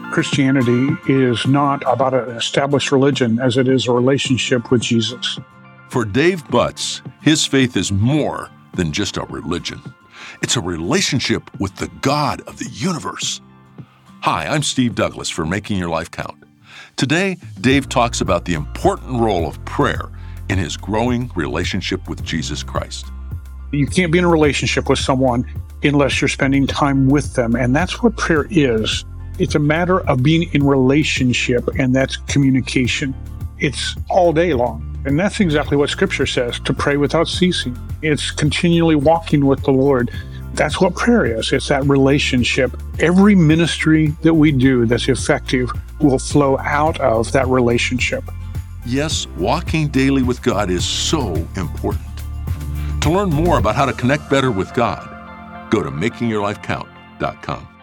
Christianity is not about an established religion as it is a relationship with Jesus. For Dave Butts, his faith is more than just a religion. It's a relationship with the God of the universe. Hi, I'm Steve Douglas for Making Your Life Count. Today, Dave talks about the important role of prayer in his growing relationship with Jesus Christ. You can't be in a relationship with someone unless you're spending time with them, and that's what prayer is. It's a matter of being in relationship, and that's communication. It's all day long. And that's exactly what Scripture says, to pray without ceasing. It's continually walking with the Lord. That's what prayer is. It's that relationship. Every ministry that we do that's effective will flow out of that relationship. Yes, walking daily with God is so important. To learn more about how to connect better with God, go to makingyourlifecount.com.